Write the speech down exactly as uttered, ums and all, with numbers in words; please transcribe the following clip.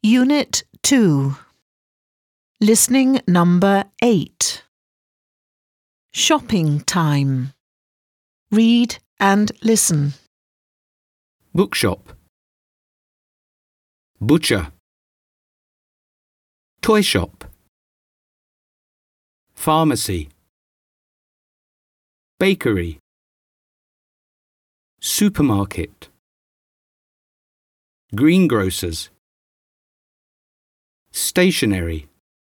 Unit two. Listening number eight. Shopping time. Read and listen. Bookshop. Butcher. Toy shop. Pharmacy. Bakery. Supermarket. Greengrocers. Stationery.